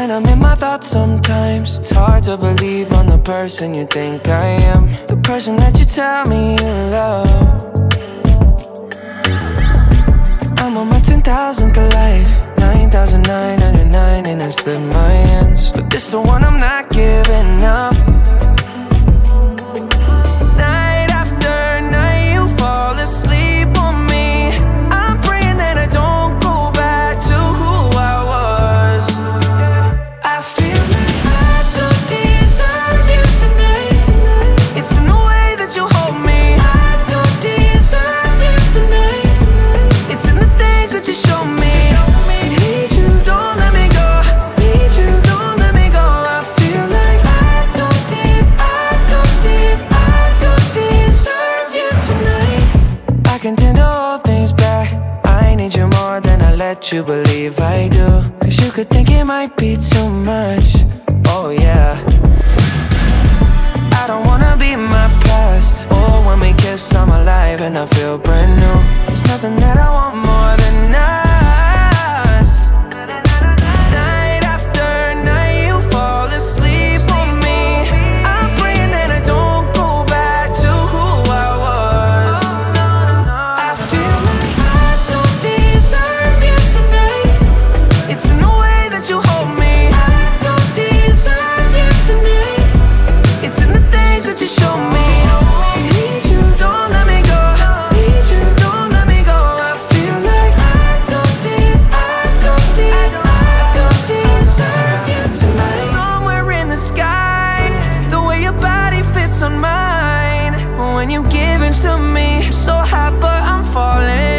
When I'm in my thoughts sometimes, it's hard to believe I'm the person you think I am, the person that you tell me you love. I'm on my 10,000th life, 9,999, and I slip my hands, but this the one I'm not giving up. Night after night you fall asleep on me. I'm praying that I don't go back to who I was. I feel like I don't deserve you tonight. It's in the way that you hold me. I don't deserve you tonight. It's in the things that you show me. I need you, don't let me go. Need you, don't let me go. I feel like I don't deserve you tonight. I can tend to hold things back. I need you more than I let you believe I do, 'cause you could think it might be too much. Oh yeah, I don't wanna be my past. Oh, when we kiss I'm alive and I feel brand new. There's nothing that I want more than us. Night after night you fall asleep on me. I'm praying that I don't go back to who I was. I feel like I don't deserve you tonight. It's in the way that you hold me. I don't deserve you tonight. It's in the things that you show me. I need you, don't let me go. Need you, don't let me go. I feel like I don't deserve you tonight. Somewhere in the sky, the way your body fits on mine. When you give it to me, I'm so hot but I'm falling.